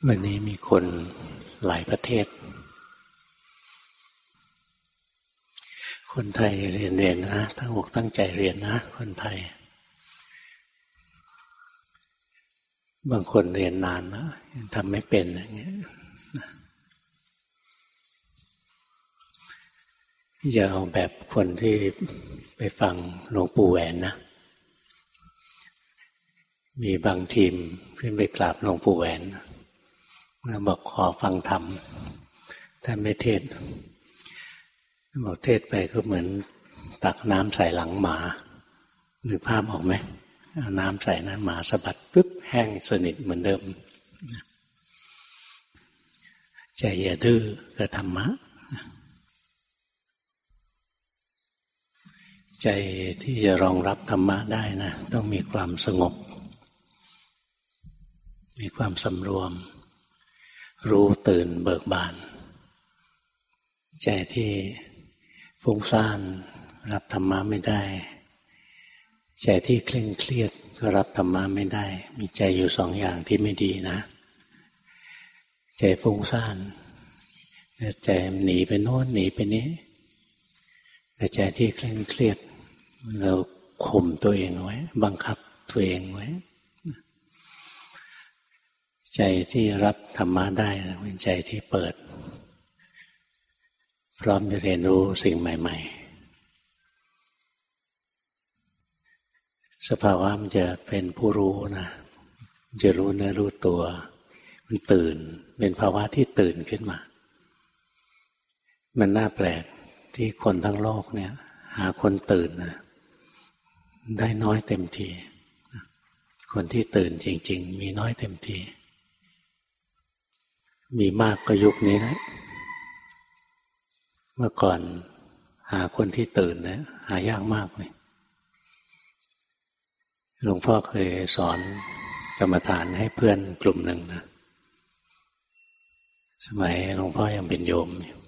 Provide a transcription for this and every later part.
วันนี้มีคนหลายประเทศคนไทยเรียนนะตั้งอกตั้งใจเรียนนะคนไทยบางคนเรียนนานนะทำไม่เป็นอย่างเงี้ยอย่าเอาแบบคนที่ไปฟังหลวงปู่แหวนนะมีบางทีมขึ้นไปกราบหลวงปู่แหวนแล้วบอกขอฟังธรรมท่านไม่เทศบอกเทศไปก็เหมือนตักน้ำใส่หลังหมานึกภาพออกไหมเอาน้ำใส่นั้นหมาสะบัดปึ๊บแห้งสนิทเหมือนเดิมใจอย่าดื้อกับธรรมะใจที่จะรองรับธรรมะได้นะต้องมีความสงบมีความสำรวมรู้ตื่นเบิกบานใจที่ฟุ้งซ่านรับธรรมะไม่ได้ใจที่เคร่งเครียดก็รับธรรมะไม่ได้มีใจอยู่สองอย่างที่ไม่ดีนะใจฟุ้งซ่านใจหนีไปโน่นหนีไปนี้ใจที่เคร่งเครียดเราข่มตัวเองไว้บังคับตัวเองไว้ใจที่รับธรรมะได้เป็นใจที่เปิดพร้อมจะเรียนรู้สิ่งใหม่ๆสภาวะมันจะเป็นผู้รู้นะจะรู้เนื้อรู้ตัวมันตื่นเป็นภาวะที่ตื่นขึ้นมามันน่าแปลกที่คนทั้งโลกเนี่ยหาคนตื่นนะได้น้อยเต็มทีคนที่ตื่นจริงๆมีน้อยเต็มทีมีมากก็ยุคนี้นะเมื่อก่อนหาคนที่ตื่นนะหายากมากเลยหลวงพ่อเคยสอนกรรมฐานให้เพื่อนกลุ่มหนึ่งนะสมัยหลวงพ่อยังเป็นโยม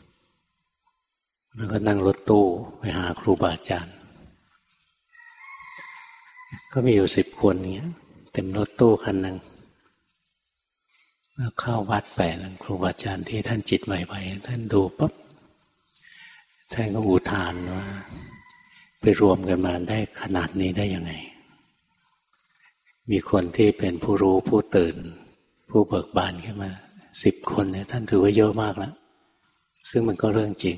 แล้วก็นั่งรถตู้ไปหาครูบาอาจารย์ก็มีอยู่10 คนเงี้ยเต็มรถตู้คันหนึ่งแล้วเข้าวัดไปนะครูบาอาจารย์ที่ท่านจิตใหม่ๆท่านดูปั๊บท่านก็อุทานว่าไปรวมกันมาได้ขนาดนี้ได้ยังไงมีคนที่เป็นผู้รู้ผู้ตื่นผู้เบิกบานขึ้นมา10 คนเนี่ยท่านถือว่าเยอะมากแล้วซึ่งมันก็เรื่องจริง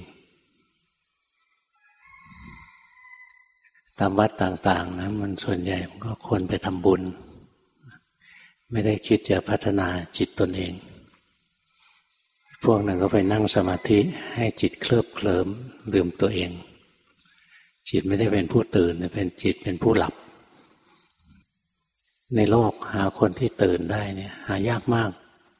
ตามวัดต่างๆนะมันส่วนใหญ่มันก็คนไปทำบุญไม่ได้คิดจะพัฒนาจิตตนเองพวกนั้นก็ไปนั่งสมาธิให้จิตเคลิบเคลิ้มลืมตัวเองจิตไม่ได้เป็นผู้ตื่นเป็นจิตเป็นผู้หลับในโลกหาคนที่ตื่นได้เนี่ยหายากมาก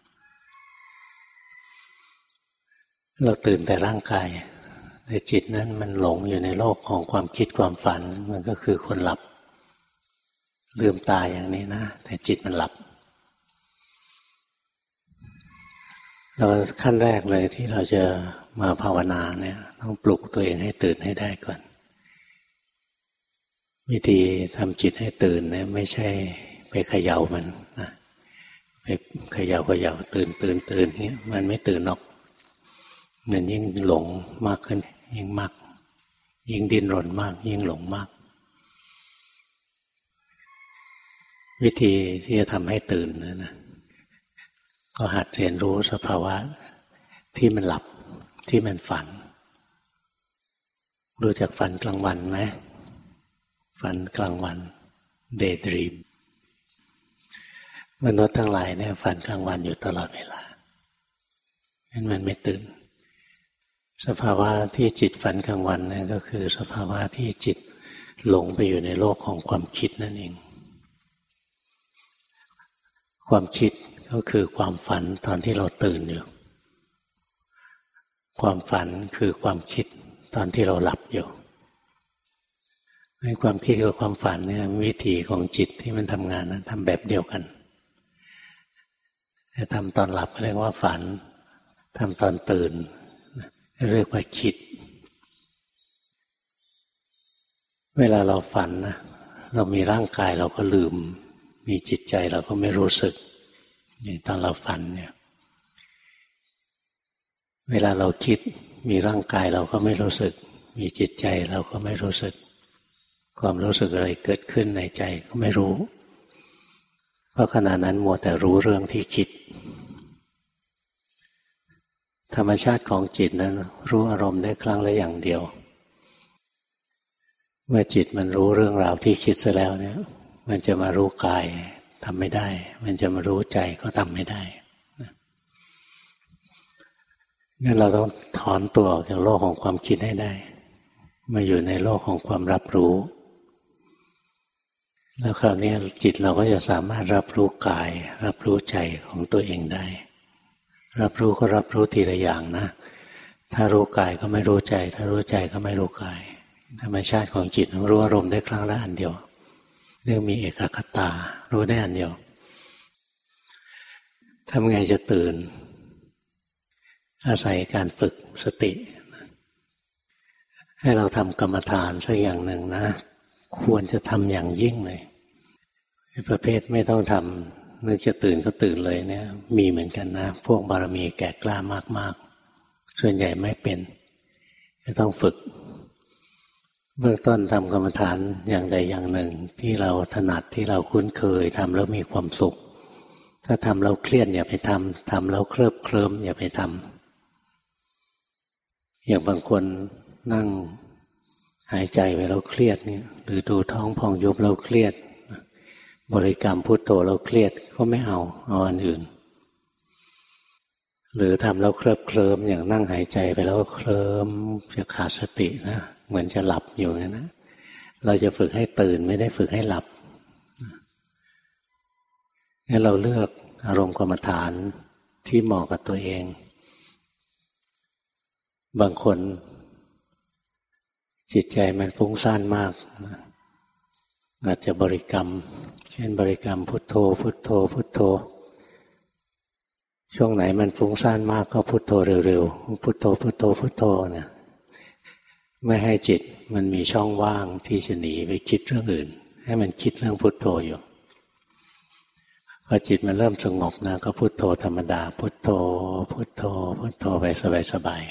เราตื่นแต่ร่างกายแต่จิตนั้นมันหลงอยู่ในโลกของความคิดความฝันมันก็คือคนหลับลืมตาอย่างนี้นะแต่จิตมันหลับเราขั้นแรกเลยที่เราจะมาภาวนาเนี่ยต้องปลุกตัวเองให้ตื่นให้ได้ก่อนวิธีทำจิตให้ตื่นเนี่ยไม่ใช่ไปเขย่ามันนะไปเขย่าตื่นเงี้ยมันไม่ตื่นหรอกมันยิ่งหลงมากขึ้นยิ่งมากยิ่งดิ้นรนมากยิ่งหลงมากวิธีที่จะทำให้ตื่นนะก็หัดเรียนรู้สภาวะที่มันหลับที่มันฝันรู้จักฝันกลางวันไหมฝันกลางวันเดย์ดรีมมนุษย์ทั้งหลายเนี่ยฝันกลางวันอยู่ตลอดเวลางั้นมันไม่ตื่นสภาวะที่จิตฝันกลางวันนั่นก็คือสภาวะที่จิตหลงไปอยู่ในโลกของความคิดนั่นเองความคิดก็คือความฝันตอนที่เราตื่นอยู่ความฝันคือความคิดตอนที่เราหลับอยู่ในความคิดกับความฝันเนี่ยวิธีของจิตที่มันทำงานนะทำแบบเดียวกันแต่ทำตอนหลับเรียกว่าฝันทำตอนตื่นเรียกว่าคิดเวลาเราฝันนะเรามีร่างกายเราก็ลืมมีจิตใจเราก็ไม่รู้สึกอย่างตอนเราฝันเนี่ยเวลาเราคิดมีร่างกายเราก็ไม่รู้สึกมีจิตใจเราก็ไม่รู้สึกความรู้สึกอะไรเกิดขึ้นในใจก็ไม่รู้เพราะขณะนั้นมัวแต่รู้เรื่องที่คิดธรรมชาติของจิตนั้นรู้อารมณ์ได้ครั้งละอย่างเดียวเมื่อจิตมันรู้เรื่องราวที่คิดซะแล้วเนี่ยมันจะมารู้กายทำไม่ได้มันจะมารู้ใจก็ทำไม่ได้งั้นเราต้องถอนตัวออกจากโลกของความคิดให้ได้มาอยู่ในโลกของความรับรู้แล้วคราวนี้จิตเราก็จะสามารถรับรู้กายรับรู้ใจของตัวเองได้รับรู้ก็รับรู้ทีละอย่างนะถ้ารู้กายก็ไม่รู้ใจถ้ารู้ใจก็ไม่รู้กายธรรมชาติของจิตรู้อารมณ์ได้ครั้งละอันเดียวเรื่องมีเอกคตารู้ได้อันเดียวทำไงจะตื่นอาศัยการฝึกสติให้เราทำกรรมฐานสักอย่างหนึ่งนะควรจะทำอย่างยิ่งเลยประเภทไม่ต้องทำนึกจะตื่นก็ตื่นเลยเนี่ยมีเหมือนกันนะพวกบารมีแก่กล้ามากๆส่วนใหญ่ไม่เป็นจะต้องฝึกเบื้องต้นทำกรรมฐานอย่างใดอย่างหนึ่งที่เราถนัดที่เราคุ้นเคยทำแล้วมีความสุขถ้าทำแล้วเครียดอย่าไปทำทำแล้วเคลิบเคลิ้มอย่าไปทำอย่างบางคนนั่งหายใจไปแล้วเครียดเนี่ยหรือดูท้องพองยุบแล้วเครียดบริกรรมพุทโธแล้วเครียดก็ไม่เอาอันอื่นหรือทำแล้วเคลิบเคลิ้มอย่างนั่งหายใจไปแล้วเคลิ้มจะขาดสตินะเหมือนจะหลับอยู่อย่างนั้นนะเราจะฝึกให้ตื่นไม่ได้ฝึกให้หลับงั้นเราเลือกอารมณ์กรรมฐานที่เหมาะกับตัวเองบางคนจิตใจมันฟุ้งซ่านมากอาจจะบริกรรมเช่นบริกรรมพุทโธพุทโธพุทโธช่วงไหนมันฟุ้งซ่านมากก็พุทโธเร็วๆพุทโธพุทโธพุทโธนะไม่ให้จิตมันมีช่องว่างที่จะหนีไปคิดเรื่องอื่นให้มันคิดเรื่องพุทโธอยู่พอจิตมันเริ่มสงบนะก็พุทโธธรรมดาพุทโธพุทโธพุทโธไปสบาย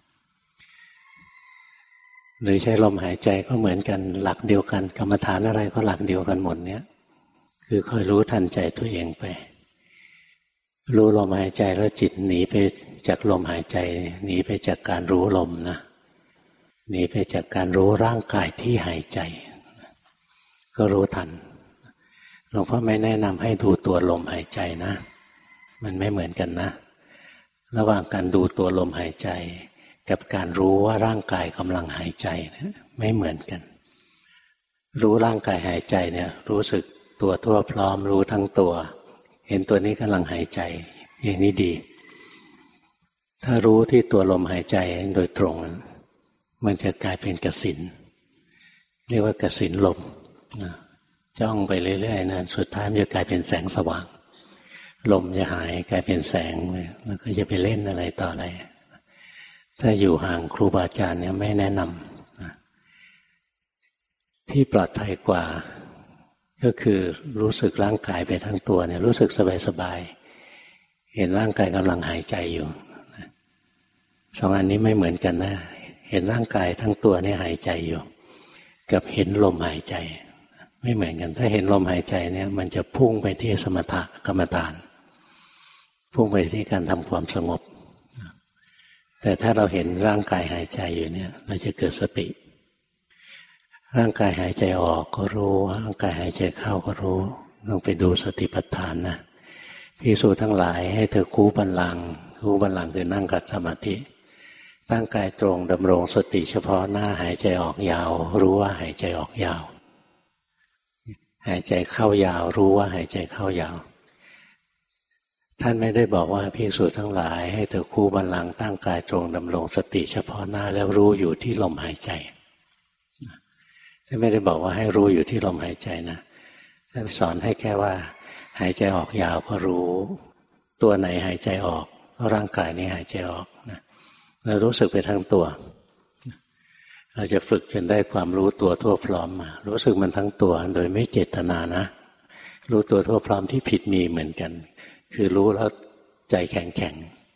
หรือใช้ลมหายใจก็เหมือนกันหลักเดียวกันกรรมฐานอะไรก็หลักเดียวกันหมดเนี้ยคือคอยรู้ทันใจตัวเองไปรู้ลมหายใจแล้วจิตหนีไปจากลมหายใจหนีไปจากการรู้ลมนะหนีไปจากการรู้ร่างกายที่หายใจก็รู้ทันหลวงพ่อไม่แนะนำให้ดูตัวลมหายใจนะมันไม่เหมือนกันนะระหว่างการดูตัวลมหายใจกับการรู้ว่าร่างกายกำลังหายใจนะไม่เหมือนกันรู้ร่างกายหายใจเนี่ยรู้สึกตัวทั่วพร้อมรู้ทั้งตัวเห็นตัวนี้กำลังหายใจอย่างนี้ดีถ้ารู้ที่ตัวลมหายใจโดยตรงมันจะกลายเป็นกสิณเรียกว่ากสิณลมจ้องไปเรื่อยๆนะสุดท้ายมันจะกลายเป็นแสงสว่างลมจะหายกลายเป็นแสงแล้วก็จะไปเล่นอะไรต่ออะไรถ้าอยู่ห่างครูบาอาจารย์เนี่ยไม่แนะนำที่ปลอดภัยกว่าก็คือรู้สึกร่างกายไปทั้งตัวเนี่ยรู้สึกสบายๆเห็นร่างกายกำลังหายใจอยู่สองอันนี้ไม่เหมือนกันนะเห็นร่างกายทั้งตัวเนี่ยหายใจอยู่กับเห็นลมหายใจไม่เหมือนกันถ้าเห็นลมหายใจเนี่ยมันจะพุ่งไปที่สมถกรรมฐานพุ่งไปที่การทำความสงบแต่ถ้าเราเห็นร่างกายหายใจอยู่เนี่ยเราจะเกิดสติร่างกายหายใจออกก็รู้ร่างกายหายใจเข้าก็รู้ลองไปดูสติปัฏฐานนะภิกษุทั้งหลายให้เธอคู่บัลลังก์คู่บัลลังก์คือนั่งขัดสมาธิตั้งกายตรงดำรงสติเฉพาะหน้าหายใจออกยาวรู้ว่าหายใจออกยาวหายใจเข้ายาวรู้ว่าหายใจเข้ายาวท่านไม่ได้บอกว่าภิกษุทั้งหลายให้เธอคู่บัลลังก์ตั้งกายตรงดำรงสติเฉพาะหน้าแล้วรู้อยู่ที่ลมหายใจท่านไม่ได้บอกว่าให้รู้อยู่ที่ลมหายใจนะท่านสอนให้แค่ว่าหายใจออกยาวก็รู้ตัวไหนหายใจออกก็ร่างกายนี้หายใจออกนะเรารู้สึกไปทั้งตัวเราจะฝึกจนได้ความรู้ตัวทั่วพร้อมมารู้สึกมันทั้งตัวโดยไม่เจตนานะรู้ตัวทั่วพร้อมที่ผิดมีเหมือนกันคือรู้แล้วใจแข็ง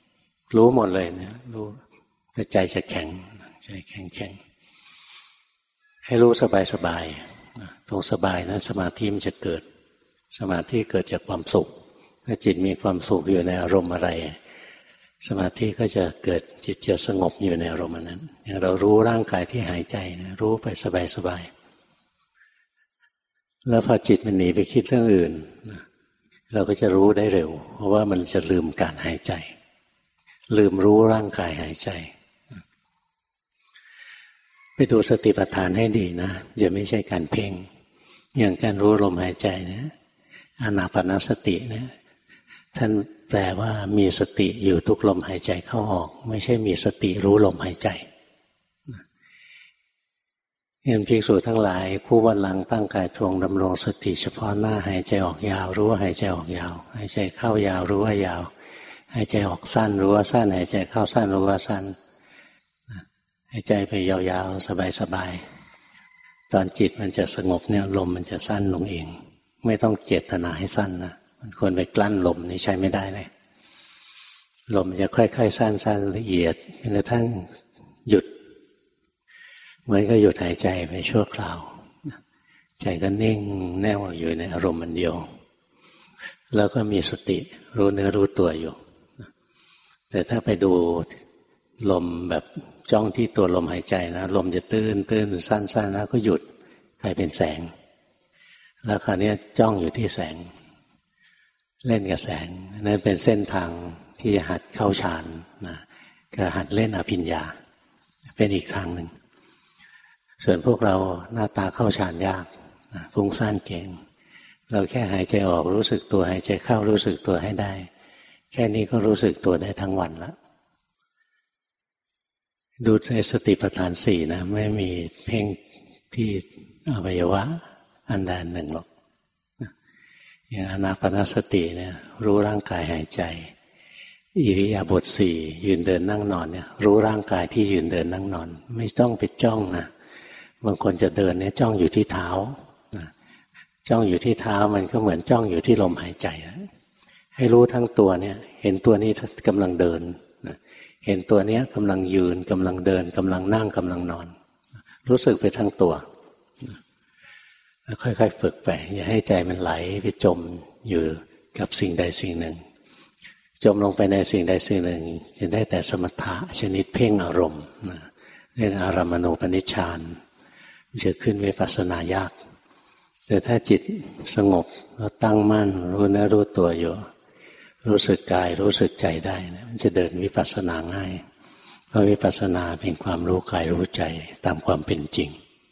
รู้หมดเลยเนี่ยรู้แต่ใจจะแข็งใจแข็งให้รู้สบายๆตรงสบายนะสมาธิมันจะเกิดสมาธิเกิดจากความสุขถ้าจิตมีความสุขอยู่ในอารมณ์อะไรสมาธิก็จะเกิดจิตจะสงบอยู่ในอารมณ์นั้นอย่างเรารู้ร่างกายที่หายใจนะรู้ไปสบายๆแล้วพอจิตมันหนีไปคิดเรื่องอื่นเราก็จะรู้ได้เร็วเพราะว่ามันจะลืมการหายใจลืมรู้ร่างกายหายใจไปดูสติปัฏฐานให้ดีนะอย่าไม่ใช่การเพ่งอย่างการรู้ลมหายใจนะอานาปานสติเนี่ยท่านแปลว่ามีสติอยู่ทุกลมหายใจเข้าออกไม่ใช่มีสติรู้ลมหายใจเห็นภิกษุทั้งหลายคู่บัลลังก์ตั้งกายตรงดำรงสติเฉพาะหน้าหายใจออกยาวรู้ว่าหายใจออกยาวหายใจเข้ายาวรู้ว่ายาวหายใจออกสั้นรู้ว่าสั้นหายใจเข้าสั้นรู้ว่าสั้นหายใจไปยาวๆสบายๆตอนจิตมันจะสงบเนี่ยลมมันจะสั้นลงเองไม่ต้องเจตนาให้สั้นนะมันควรไปกลั้นลมนี่ใช้ไม่ได้เลยลมจะค่อยๆสั้นๆละเอียดจนกระทั่งหยุดเหมือนก็หยุดหายใจไปชั่วคราวใจก็นิ่งแน่วอยู่ในอารมณ์มันเดียวแล้วก็มีสติรู้เนื้อรู้ตัวอยู่แต่ถ้าไปดูลมแบบจ้องที่ตัวลมหายใจนะลมจะตื้นสั้นๆแล้วก็หยุดกลายเป็นแสงแล้วคราวนี้จ้องอยู่ที่แสงเล่นกับแสงนั่นเป็นเส้นทางที่จะหัดเข้าฌานนะก็หัดเล่นอภิญญาเป็นอีกทางหนึ่งส่วนพวกเราหน้าตาเข้าฌานยากฟุ้งซ่านเก่งเราแค่หายใจออกรู้สึกตัวหายใจเข้ารู้สึกตัวให้ได้แค่นี้ก็รู้สึกตัวได้ทั้งวันแล้วดูในสติปัฏฐานสี่นะไม่มีเพ่งที่อวัยวะอันใดอันหนึ่งหรอกอย่างอานาปานสติเนี่ยรู้ร่างกายหายใจอิริยาบถสี่ยืนเดินนั่งนอนเนี่ยรู้ร่างกายที่ยืนเดินนั่งนอนไม่ต้องไปจ้องนะบางคนจะเดินเนี่ยจ้องอยู่ที่เท้าจ้องอยู่ที่เท้ามันก็เหมือนจ้องอยู่ที่ลมหายใจให้รู้ทั้งตัวเนี่ยเห็นตัวนี้กำลังเดินเห็นตัวนี้กำลังยืนกำลังเดินกำลังนั่งกำลังนอนรู้สึกไปทั้งตัวแล้วค่อยๆฝึกไปอย่าให้ใจมันไหลไปจมอยู่กับสิ่งใดสิ่งหนึ่งจมลงไปในสิ่งใดสิ่งหนึ่งจะได้แต่สมถะชนิดเพ่งอารมณ์เรียกอารามณูปนิชฌานจะขึ้นวิปัสสนายากแต่ถ้าจิตสงบแล้วตั้งมั่นรู้เนื้อรู้ตัวอยู่รู้สึกกายรู้สึกใจได้นะมันจะเดินวิปัสสนาง่ายเพราะวิปัสสนาเป็นความรู้กายรู้ใจตามความเป็นจริง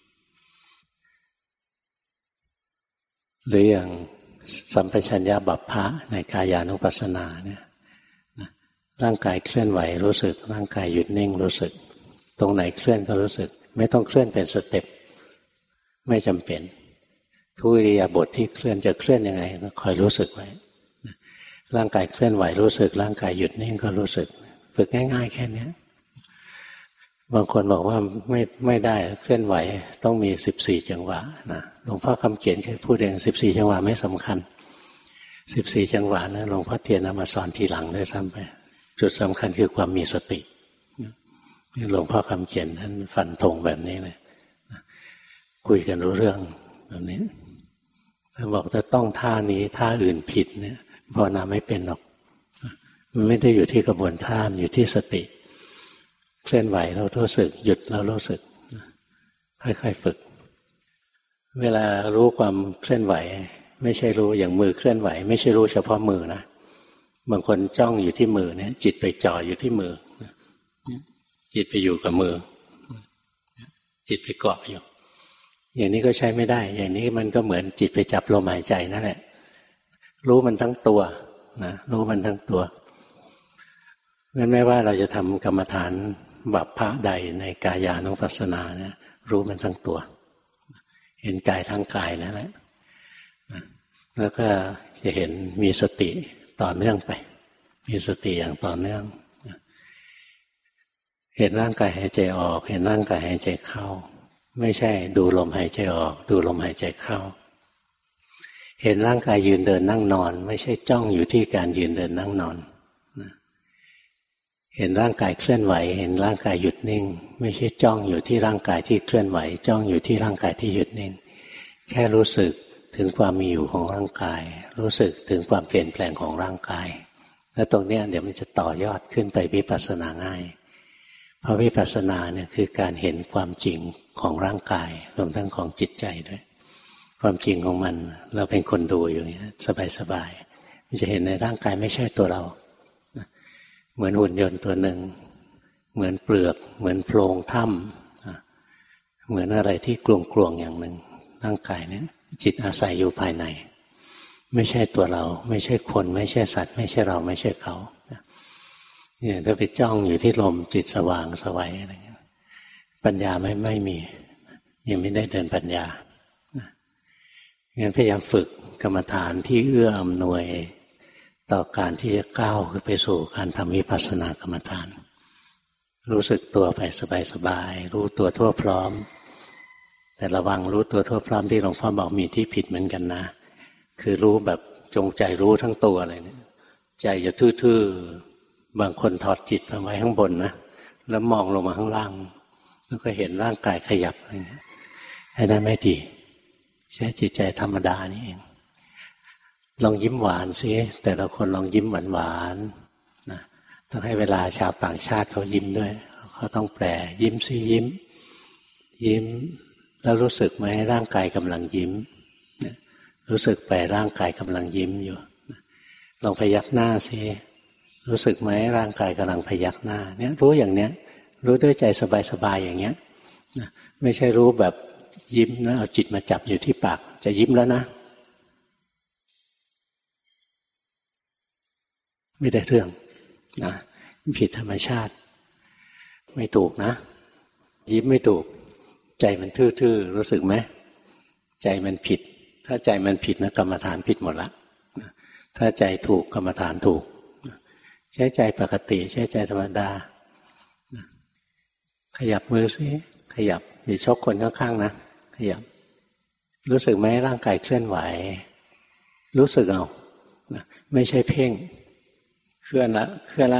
หรืออย่างสัมปชัญญะบัพพะในกายานุปัสสนาเนี่ยร่างกายเคลื่อนไหวรู้สึกร่างกายหยุดนิ่งรู้สึกตรงไหนเคลื่อนก็รู้สึกไม่ต้องเคลื่อนเป็นสเต็ปไม่จำเป็นทุกอิริยาบถที่เคลื่อนจะเคลื่อนยังไงก็คอยรู้สึกไว้ร่างกายเคลื่อนไหวรู้สึกร่างกายหยุดนิ่งก็รู้สึกฝึกง่ายๆแค่นี้บางคนบอกว่าไม่ได้เคลื่อนไหวต้องมี14จังหวะนะหลวงพ่อคำเขียนเคยพูดเอง14จังหวะไม่สำคัญ14จังหวะนะหลวงพ่อเทียนเอามาสอนทีหลังด้วยซ้ำไปจุดสำคัญคือความมีสติหลวงพ่อคำเขียนท่านฟันธงแบบนี้เลยคุยกันรู้เรื่องแบบนี้ถ้าบอกจะต้องท่านี้ท่าอื่นผิดเนี่ยภาวนาไม่เป็นหรอกมันไม่ได้อยู่ที่กระบวนท่ามันอยู่ที่สติเคลื่อนไหวเรารู้สึกหยุดเรารู้สึกค่อยๆฝึกเวลารู้ความเคลื่อนไหวไม่ใช่รู้อย่างมือเคลื่อนไหวไม่ใช่รู้เฉพาะมือนะบางคนจ้องอยู่ที่มือเนี่ยจิตไปจ่ออยู่ที่มือจิตไปอยู่กับมือจิตไปเกาะอยู่อย่างนี้ก็ใช้ไม่ได้อย่างนี้มันก็เหมือนจิตไปจับลมหายใจนั่นแหละรู้มันทั้งตัวนะรู้มันทั้งตัวงั้นไม่ว่าเราจะทำกรรมฐานบัพพะใดในกายานุปัสสนาเนี่ยรู้มันทั้งตัวเห็นกายทั้งกายนั่นแหละแล้วก็จะเห็นมีสติต่อเนื่องไปมีสติอย่างต่อเนื่องเห็นร่างกายหายใจออกเห็นร่างกายหายใจเข้าไม่ใช่ดูลมหายใจออกดูลมหายใจเข้าเห็นร่างกายยืนเดินนั่งนอนไม่ใช่จ้องอยู่ที่การยืนเดินนั่งนอนเห็นร่างกายเคลื่อนไหวเห็นร่างกายหยุดนิ่งไม่ใช่จ้องอยู่ที่ร่างกายที่เคลื่อนไหวจ้องอยู่ที่ร่างกายที่หยุดนิ่งแค่รู้สึกถึงความมีอยู่ของร่างกายรู้สึกถึงความเปลี่ยนแปลงของร่างกายแล้วตรงนี้เดี๋ยวมันจะต่อยอดขึ้นไปวิปัสสนาง่ายเพราะวิปัสสนาเนี่ยคือการเห็นความจริงของร่างกายรวมทั้งของจิตใจด้วยความจริงของมันเราเป็นคนดูอย่างนี้สบายๆมันจะเห็นในร่างกายไม่ใช่ตัวเราเหมือนหุ่นยนต์ตัวหนึ่งเหมือนเปลือกเหมือนโพรงถ้ำเหมือนอะไรที่กลวงๆอย่างหนึ่งร่างกายนี้จิตอาศัยอยู่ภายในไม่ใช่ตัวเราไม่ใช่คนไม่ใช่สัตว์ไม่ใช่เราไม่ใช่เขาเนี่ยถ้าไปจ้องอยู่ที่ลมจิตสว่างสวัยอะไรเงี้ยปัญญาไม่มียังไม่ได้เดินปัญญางั้นพยายามฝึกกรรมฐานที่เอื้ออำนวยต่อการที่จะก้าวไปสู่การทำวิปัสสนากรรมฐานรู้สึกตัวไปสบายๆรู้ตัวทั่วพร้อมแต่ระวังรู้ตัวทั่วพร้อมที่หลวงพ่อบอกมีที่ผิดเหมือนกันนะคือรู้แบบจงใจรู้ทั้งตัวอะไรเนี่ยใจจะทื่อๆบางคนถอดจิตมาไว้ข้างบนนะแล้วมองลงมาข้างล่างแล้วก็เห็นร่างกายขยับอะไรเงี้ยให้ได้ไม่ดีใช้จิตใจธรรมดานี่เองลองยิ้มหวานสิแต่ละคนลองยิ้มหวานๆนะต้องให้เวลาชาวต่างชาติเขายิ้มด้วยเขาต้องแปลยิ้มสิยิ้มแล้วรู้สึกไหมร่างกายกำลังยิ้มรู้สึกไปร่างกายกำลังยิ้มอยู่ลองพยักหน้าสิรู้สึกไหมร่างกายกำลังพยักหน้าเนี่ยรู้อย่างเนี้ยรู้ด้วยใจสบายๆอย่างเงี้ยไม่ใช่รู้แบบยิ้มแล้วเอาจิตมาจับอยู่ที่ปากจะยิ้มแล้วนะไม่ได้เรื่องนะผิดธรรมชาติไม่ถูกนะยิ้มไม่ถูกใจมันทื่อๆรู้สึกไหมใจมันผิดถ้าใจมันผิดนะกรรมฐานผิดหมดละถ้าใจถูกกรรมฐานถูกใช้ใจปกติใช้ใจธรรมดาขยับมือสิขยับอย่าชกคนข้างๆนะขยับรู้สึกไหมร่างกายเคลื่อนไหวรู้สึกเอาไม่ใช่เพ่งเคลื่อนละ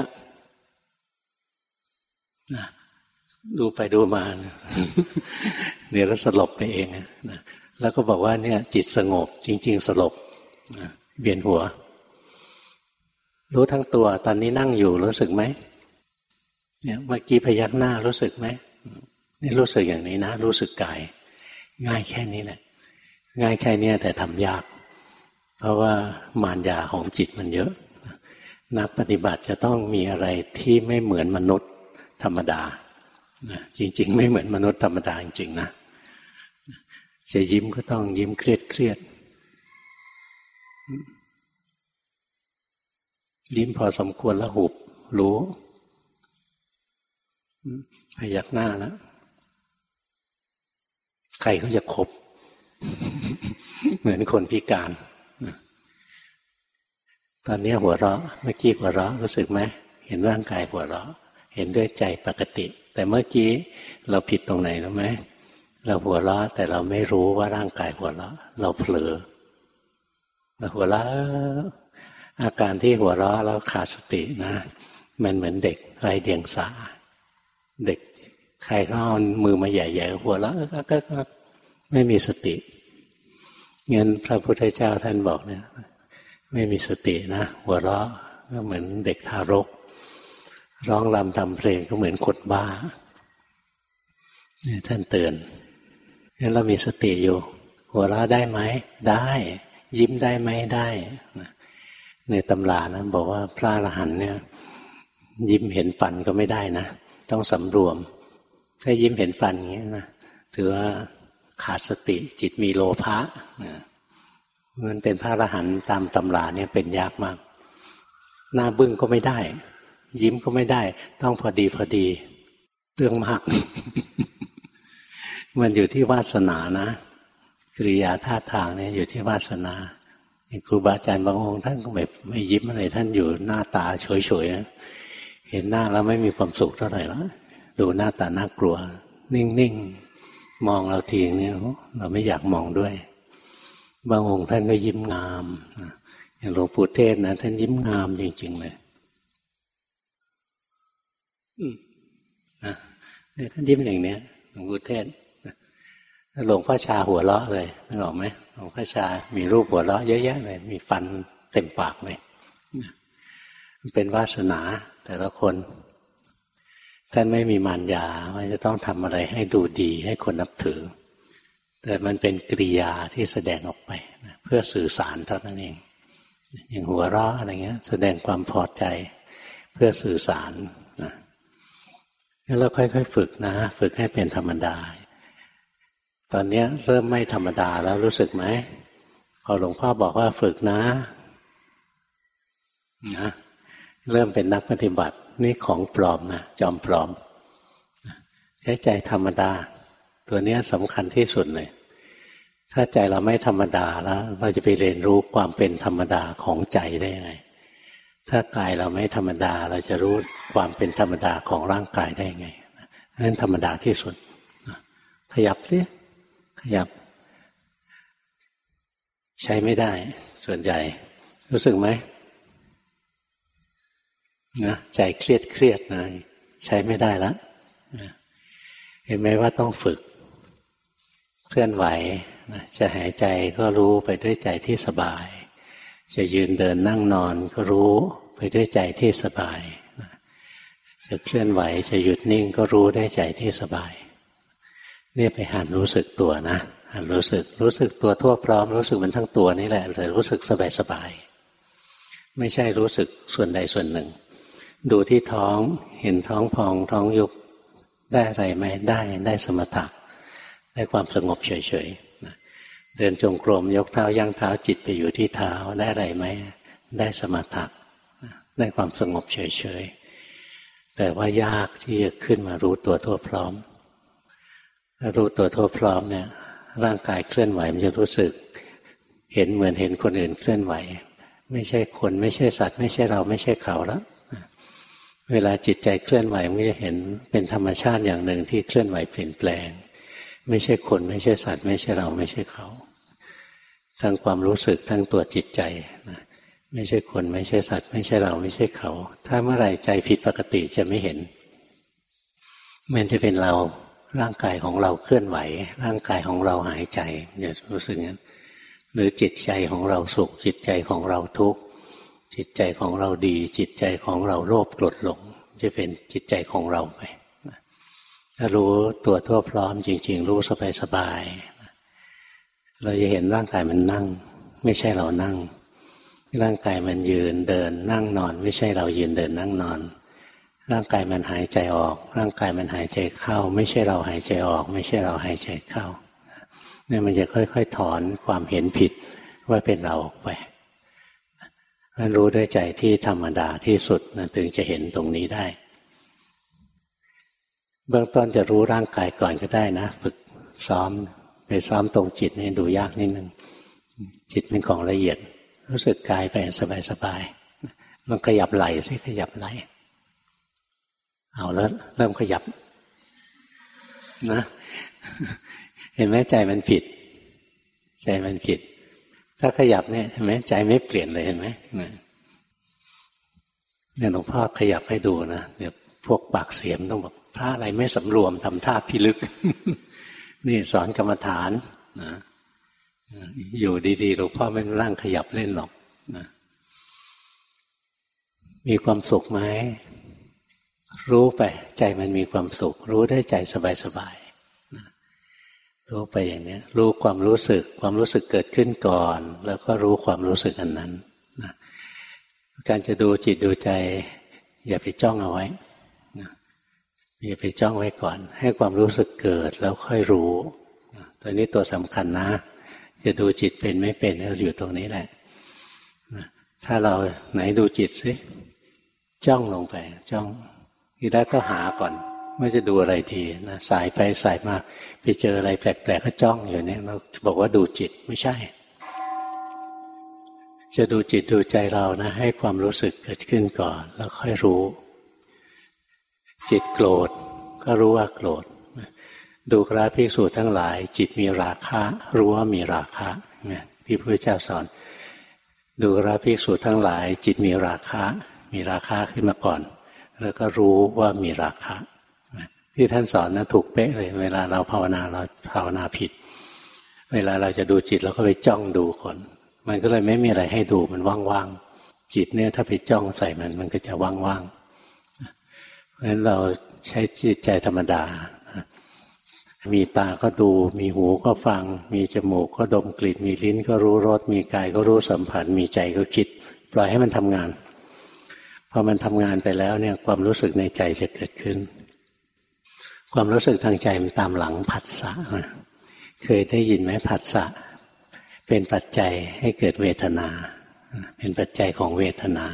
นะดูไปดูมา เดี๋ยวก็สลบไปเองนะแล้วก็บอกว่าเนี่ยจิตสงบจริงๆสลบเวียนหัวรู้ทั้งตัวตอนนี้นั่งอยู่รู้สึกไหมเนี่ยเมื่อกี้พยักหน้ารู้สึกไหมนี่รู้สึกอย่างนี้นะรู้สึกกายง่ายแค่นี้แหละง่ายแค่นี้แต่ทำยากเพราะว่ามารยาของจิตมันเยอะนักปฏิบัติจะต้องมีอะไรที่ไม่เหมือนมนุษย์ธรรมดาจริงๆไม่เหมือนมนุษย์ธรรมดาจริงๆนะจะยิ้มก็ต้องยิ้มเครียดยิ้มพอสมควรแล้วหุบรู้พยักหน้าแล้วใครเขาจะคบ เหมือนคนพิการตอนนี้หัวเราะเมื่อกี้หัวเราะรู้สึกไหมเห็นร่างกายหัวเราะเห็นด้วยใจปกติแต่เมื่อกี้เราผิดตรงไหนรู้ไหมเราหัวเราะแต่เราไม่รู้ว่าร่างกายหัวเราะเราเผลอเราหัวเราะอาการที่หัวเราะแล้วขาดสตินะมันเหมือนเด็กไร้เดียงสาเด็กใครเขาเอามือมาใหญ่ๆหัวเราะก็ไม่มีสติงั้นพระพุทธเจ้าท่านบอกเนี่ยไม่มีสตินะหัวเราะก็เหมือนเด็กทารกร้องรำทำเพลงก็เหมือนคนบ้านี่ท่านเตือนงั้นเรามีสติอยู่หัวเราะได้ไหมได้ยิ้มได้ไหมได้ในตำรานะบอกว่าพระอรหันต์เนี่ยยิ้มเห็นฟันก็ไม่ได้นะต้องสำรวมถ้ายิ้มเห็นฟันอย่างนี้นะถือว่าขาดสติจิตมีโลภะมันเป็นพระอรหันต์ตามตำราเนี่ยเป็นยากมากหน้าบึ้งก็ไม่ได้ยิ้มก็ไม่ได้ต้องพอดีเรื่องมาก มันอยู่ที่วาสนานะกิริยาท่าทางเนี่ยอยู่ที่วาสนาครูบาอาจารย์บางองค์ท่านก็แบบไม่ยิ้มอะไรท่านอยู่หน้าตาเฉยๆเห็นหน้าแล้วไม่มีความสุขเท่าไหร่แล้วดูหน้าตาน่ากลัวนิ่งๆมองเราทีเนี่ยเราไม่อยากมองด้วยบางองค์ท่านก็ยิ้มงามอย่างหลวงปู่เทศนะท่านยิ้มงามจริงๆเลยเนี่ยท่านยิ้มอย่างเนี้ยหลวงปู่เทศหลวงพ่อชาหัวเราะเลยนึกออกไหมหลวงพ่อชามีรูปหัวเราะเยอะแยะเลยมีฟันเต็มปากเลยมันเป็นวาสนาแต่ละคนท่านไม่มีมารยาว่าจะต้องทำอะไรให้ดูดีให้คนนับถือแต่มันเป็นกริยาที่แสดงออกไปเพื่อสื่อสารเท่านั้นเองอย่างหัวเราะอะไรเงี้ยแสดงความพอใจเพื่อสื่อสารนะงั้นเราค่อยๆฝึกนะฝึกให้เป็นธรรมดาตอนนี้เริ่มไม่ธรรมดาแล้วรู้สึกไหมพอหลวงพ่อบอกว่าฝึกนะเริ่มเป็นนักปฏิบัตินี่ของปลอมนะจอมปลอมใช้ใจธรรมดาตัวนี้สำคัญที่สุดเลยถ้าใจเราไม่ธรรมดาแล้วเราจะไปเรียนรู้ความเป็นธรรมดาของใจได้ไงถ้ากายเราไม่ธรรมดาเราจะรู้ความเป็นธรรมดาของร่างกายได้ไงนั่นธรรมดาที่สุดขยับสิขยับใช้ไม่ได้ส่วนใหญ่รู้สึกไหมนะใจเครียดนะใช้ไม่ได้แล้วเห็นไหมว่าต้องฝึกเคลื่อนไหวจะหายใจก็รู้ไปด้วยใจที่สบายจะยืนเดินนั่งนอนก็รู้ไปด้วยใจที่สบายจะเคลื่อนไหวจะหยุดนิ่งก็รู้ได้ใจที่สบายนี่ไปหัดรู้สึกตัวนะหัดรู้สึกตัวทั่วพร้อมรู้สึกมันทั้งตัวนี่แหละแต่รู้สึกสบายไม่ใช่รู้สึกส่วนใดส่วนหนึ่งดูที่ท้องเห็นท้องพองท้องยุบได้อะไรไหมได้สมถะได้ความสงบเฉยๆเดินจงกรมยกเท้าย่างเท้าจิตไปอยู่ที่เท้าได้อะไรไหมได้สมถะได้ความสงบเฉยๆแต่ว่ายากที่จะขึ้นมารู้ตัวทั่วพร้อมรู้ตัวทั่วพร้อมเนี่ยร่างกายเคลื่อนไหวมันจะรู้สึกเห็นเหมือนเห็นคนอื่นเคลื่อนไหวไม่ใช่คนไม่ใช่สัตว์ไม่ใช่เราไม่ใช่เขาแล้วเวลาจิตใจเคลื่อนไหวมันจะเห็นเป็นธรรมชาติอย่างหนึ่งที่เคลื่อนไหวเปลี่ยนแปลงไม่ใช่คนไม่ใช่สัตว์ไม่ใช่เราไม่ใช่เขาทั้งความรู้สึกทั้งตัวจิตใจนะไม่ใช่คนไม่ใช่สัตว์ไม่ใช่เราไม่ใช่เขาถ้าเมื่อไหร่ใจผิดปกติจะไม่เห็นมันจะเป็นเราร่างกายของเราเคลื่อนไหวร่างกายของเราหายใจจะรู้สึกงั้นหรือจิตใจของเราสุขจิตใจของเราทุกข์จิตใจของเราดีจิตใจของเราโลภโกรธหลงจะเป็นจิตใจของเราไปถ้ารู้ตัวทั่วพร้อมจริงๆรู้สบายๆเราจะเห็นร่างกายมันนั่งไม่ใช่เรานั่งร่างกายมันยืนเดินนั่งนอนไม่ใช่เรายืนเดินนั่งนอนร่างกายมันหายใจออกร่างกายมันหายใจเข้าไม่ใช่เราหายใจออกไม่ใช่เราหายใจเข้าเนี่ยมันจะค่อยๆถอนความเห็นผิดว่าเป็นเราออกไปรู้ด้วยใจที่ธรรมดาที่สุดนะถึงจะเห็นตรงนี้ได้เบื้องต้นจะรู้ร่างกายก่อนก็ได้นะฝึกซ้อมไปซ้อมตรงจิตนี่ดูยากนิดนึงจิตเป็นของละเอียดรู้สึกกายไปสบายๆลองขยับไหล่สิขยับไหล่เอาแล้วเริ่มขยับนะเห็นไหมใจมันผิดใจมันผิดถ้าขยับเนี่ยเห็นไหมใจไม่เปลี่ยนเลยเห็นไหมเนี่ยหลวงพ่อขยับให้ดูนะเดี๋ยวพวกปากเสียมต้องบอกพระอะไรไม่สำรวมทำท่าพิลึก นี่สอนกรรมฐานนะอยู่ดีๆหลวงพ่อไม่ร่างขยับเล่นหรอกนะมีความสุขไหมรู้ไปใจมันมีความสุขรู้ได้ใจสบายๆนะรู้ไปอย่างนี้รู้ความรู้สึกเกิดขึ้นก่อนแล้วก็รู้ความรู้สึกอันนั้นนะการจะดูจิตดูใจอย่าไปจ้องเอาไว้นะอย่าไปจ้องไว้ก่อนให้ความรู้สึกเกิดแล้วค่อยรู้นะตัวนี้ตัวสำคัญนะจะดูจิตเป็นไม่เป็นเราอยู่ตรงนี้แหละนะถ้าเราไหนดูจิตสิจ้องลงไปจ้องทีแรกก็หาก่อนว่าจะดูอะไรดีนะสายไปสายมาไปเจออะไรแปลกๆก็จ้องอยู่เนี่ยเราบอกว่าดูจิตไม่ใช่จะดูจิตดูใจเรานะให้ความรู้สึกเกิดขึ้นก่อนแล้วค่อยรู้จิตโกรธก็รู้ว่าโกรธดูกราภิกษุทั้งหลายจิตมีราคะรู้ว่ามีราคะเนี่ยที่พระพุทธเจ้าสอนดูกราภิกษุทั้งหลายจิตมีราคะขึ้นมาก่อนแล้วก็รู้ว่ามีราคะที่ท่านสอนนะถูกเป๊ะเลยเวลาเราภาวนาเราภาวนาผิดเวลาเราจะดูจิตเราก็ไปจ้องดูก่อนมันก็เลยไม่มีอะไรให้ดูมันว่างๆจิตเนี่ยถ้าไปจ้องใส่มันก็จะว่างๆเพราะฉะนั้นเราใช้จิตใจธรรมดามีตาก็ดูมีหูก็ฟังมีจมูกก็ดมกลิ่นมีลิ้นก็รู้รสมีกายก็รู้สัมผัสมีใจก็คิดปล่อยให้มันทำงานพอมันทำงานไปแล้วเนี่ยความรู้สึกในใจจะเกิดขึ้นความรู้สึกทางใจมันตามหลังผัสสะเคยได้ยินไหมผัสสะเป็นปัจจัยให้เกิดเวทนาเป็นปัจจัยของเวทนา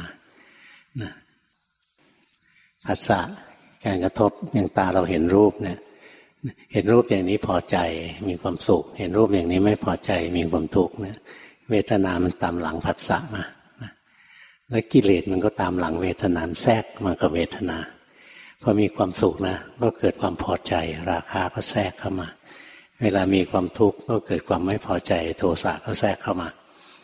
ผัสสะการกระทบอย่างตาเราเห็นรูปเนี่ยเห็นรูปอย่างนี้พอใจมีความสุขเห็นรูปอย่างนี้ไม่พอใจมีความทุกข์เนี่ยเวทนามันตามหลังผัสสะมาแล้วกิเลสมันก็ตามหลังเวทนาแทรกมากับเวทนาพอมีความสุขนะก็เกิดความพอใจราคะก็แทรกเข้ามาเวลามีความทุกข์ก็เกิดความไม่พอใจโทสะก็แทรกเข้ามา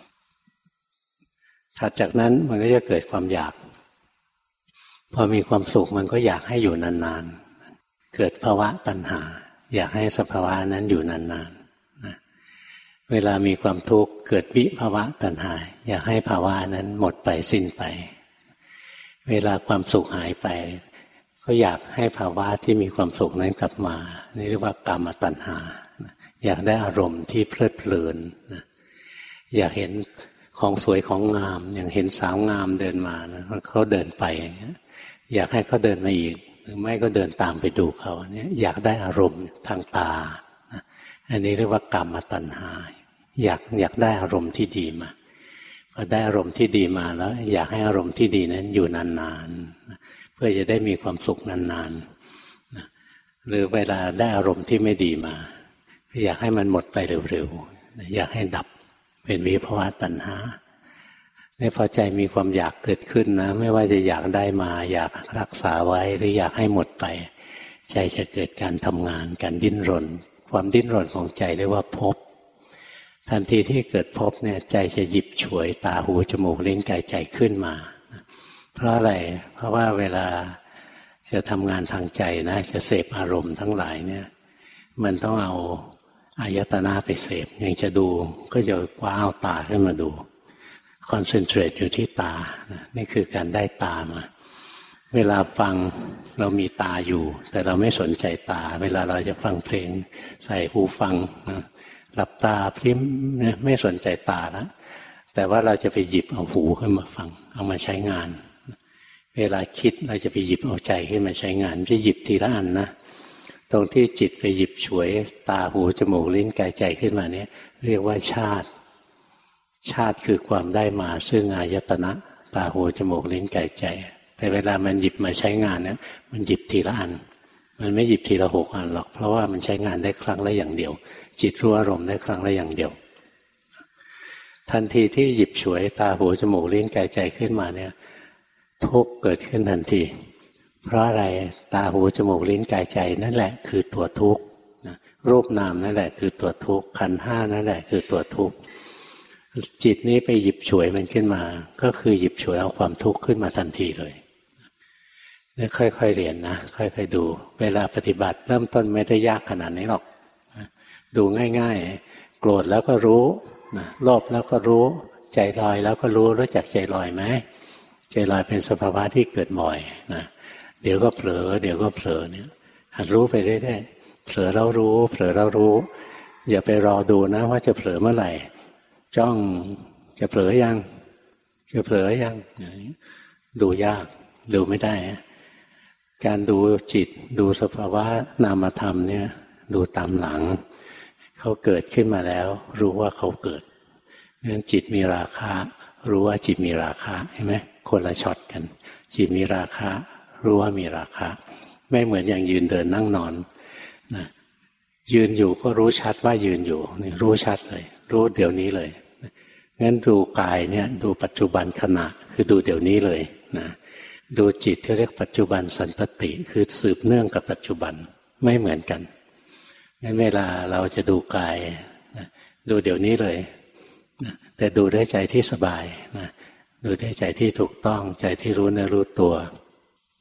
ถัดจากนั้นมันก็จะเกิดความอยากพอมีความสุขมันก็อยากให้อยู่นานๆเกิดภาวะตัณหาอยากให้สภาวะนั้นอยู่นานๆนะเวลามีความทุกข์เกิดวิภาวะตัณหาอยากให้ภาวะนั้นหมดไปสิ้นไปเวลาความสุขหายไปก็อยากให้ภาวะที่มีความสุขนั้นกลับมานี่เรียกว่ากามตัณหาอยากได้อารมณ์ที่เพลิดเพลินอยากเห็นของสวยของงามอย่างเห็นสาวงามเดินมานะเขาเดินไปอย่างเงี้ยอยากให้เขาเดินมาอีกหรือไม่ก็เดินตามไปดูเขาเนี่ยอยากได้อารมณ์ทางตาอันนี้เรียกว่ากามตัณหาอยากได้อารมณ์ที่ดีมาพอได้อารมณ์ที่ดีมาแล้วอยากให้อารมณ์ที่ดีนั้นอยู่นานๆเพื่อจะได้มีความสุขนานๆหรือเวลาได้อารมณ์ที่ไม่ดีมาอยากให้มันหมดไปเร็วๆอยากให้ดับเป็นวิภวะตัณหาในพอใจมีความอยากเกิดขึ้นนะไม่ว่าจะอยากได้มาอยากรักษาไว้หรืออยากให้หมดไปใจจะเกิดการทำงานการดิ้นรนความดิ้นรนของใจเรียกว่าภพทันทีที่เกิดภพเนี่ยใจจะหยิบฉวยตาหูจมูกลิ้นกายใจขึ้นมาเพราะอะไรเพราะว่าเวลาจะทำงานทางใจนะจะเสพอารมณ์ทั้งหลายเนี่ยมันต้องเอาอายตนะไปเสพอย่างจะดูก็จะคว้าเอาตาขึ้นมาดูคอนเซนเทรตอยู่ที่ตานี่คือการได้ตามาเวลาฟังเรามีตาอยู่แต่เราไม่สนใจตาเวลาเราจะฟังเพลงใส่หูฟังหลับตาพริ้มไม่สนใจตาแล้วแต่ว่าเราจะไปหยิบเอาหูขึ้นมาฟังเอามาใช้งานเวลาคิดเราจะไปหยิบเอาใจขึ้นมาใช้งานจะหยิบทีละอันนะตรงที่จิตไปหยิบฉวยตาหูจมูกลิ้นกายใจขึ้นมาเนี่ยเรียกว่าชาติคือความได้มาซึ่งอายตนะตาหูจมูกลิ้นกายใจแต่เวลามันหยิบมาใช้งานเนี่ยมันหยิบทีละอันมันไม่หยิบทีละ6 อันหรอกเพราะว่ามันใช้งานได้ครั้งละอย่างเดียวจิตรู้อารมณ์ได้ครั้งละอย่างเดียวทันทีที่หยิบฉวยตาหูจมูกลิ้นกายใจขึ้นมาเนี่ยทุกข์เกิดขึ้นทันทีเพราะอะไรตาหูจมูกลิ้นกายใจนั่นแหละคือตัวทุกข์รูปนามนั่นแหละคือตัวทุกข์ขันธ์ 5นั่นแหละคือตัวทุกข์จิตนี้ไปหยิบฉวยมันขึ้นมาก็คือหยิบฉวยเอาความทุกข์ขึ้นมาทันทีเลยนี่ค่อยๆเรียนนะค่อยๆดูเวลาปฏิบัติเริ่มต้นไม่ได้ยากขนาดนี้หรอกดูง่ายๆโกรธแล้วก็รู้โลภแล้วก็รู้ใจลอยแล้วก็รู้จักใจลอยไหมใจลอยเป็นสภาวะที่เกิดบ่อยนะเดี๋ยวก็เผลอเดี๋ยวก็เผลอเนี่ยหัดรู้ไปเรื่อยๆเผลอแล้วรู้เผลอแล้วรู้อย่าไปรอดูนะว่าจะเผลอเมื่อไหร่จ้องจะเผลอยังจะเผลอยังดูยากดูไม่ได้การดูจิตดูสภาวะนามธรรมเนี่ยดูตามหลังเขาเกิดขึ้นมาแล้วรู้ว่าเขาเกิดงั้นจิตมีราคะรู้ว่าจิตมีราคะเห็นไหมคนละช็อตกันจิตมีราคะรู้ว่ามีราคะไม่เหมือนอย่างยืนเดินนั่งนอนนะยืนอยู่ก็รู้ชัดว่ายืนอยู่นี่รู้ชัดเลยรู้เดี๋ยวนี้เลยงั้นดูกายเนี่ยดูปัจจุบันขณะคือดูเดี๋ยวนี้เลยนะดูจิตที่เรียกปัจจุบันสันตติคือสืบเนื่องกับปัจจุบันไม่เหมือนกันงั้นเวลาเราจะดูกายนะดูเดี๋ยวนี้เลยนะแต่ดูด้วยใจที่สบายนะดูด้วยใจที่ถูกต้องใจที่รู้เนื้อรู้ตัว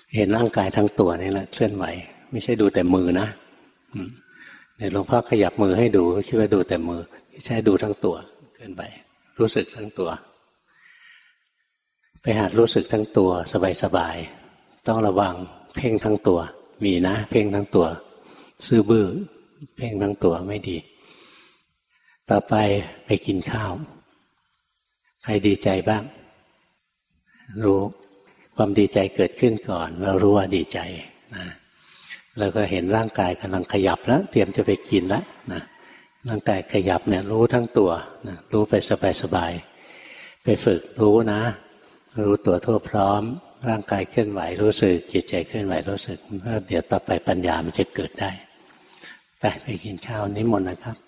เห็นร่างกายทั้งตัวนี่แหละเคลื่อนไหวไม่ใช่ดูแต่มือนะเนี่ยหลวงพ่อขยับมือให้ดูก็คิดว่าดูแต่มือไม่ใช่ดูทั้งตัวเคลื่อนไหวรู้สึกทั้งตัวไปหัดรู้สึกทั้งตัวสบายๆต้องระวังเพ่งทั้งตัวมีนะเพ่งทั้งตัวซื่อบื้อเพ่งทั้งตัวไม่ดีต่อไปไปกินข้าวใครดีใจบ้างรู้ความดีใจเกิดขึ้นก่อนเรารู้ว่าดีใจนะแล้วก็เห็นร่างกายกำลังขยับแล้วเตรียมจะไปกินแล้วนะร่างกายขยับเนี่ยรู้ทั้งตัวนะรู้ไปสบายๆไปฝึกรู้นะรู้ตัวทั่วพร้อมร่างกายเคลื่อนไหวรู้สึกจิตใจเคลื่อนไหวรู้สึกแล้วเดี๋ยวต่อไปปัญญามันจะเกิดได้ไปกินข้าวนิมนต์นะครับ